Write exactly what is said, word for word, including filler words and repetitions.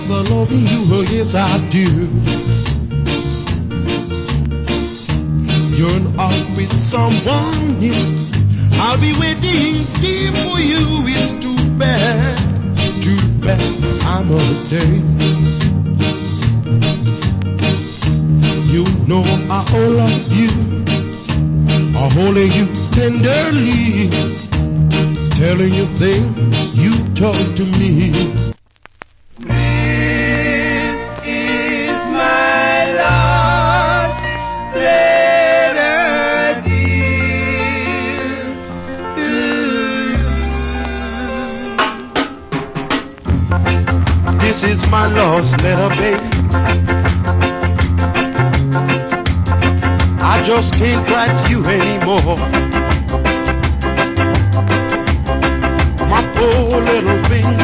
for loving you, oh yes I do. You're off with someone new. I'll be waiting here for you. It's too bad, too bad I'm a day. You know I love you, I hold you tenderly, telling you things you talk to me. This is my last letter, dear, to you. This is my last letter, baby. I just can't write you anymore. My poor little finger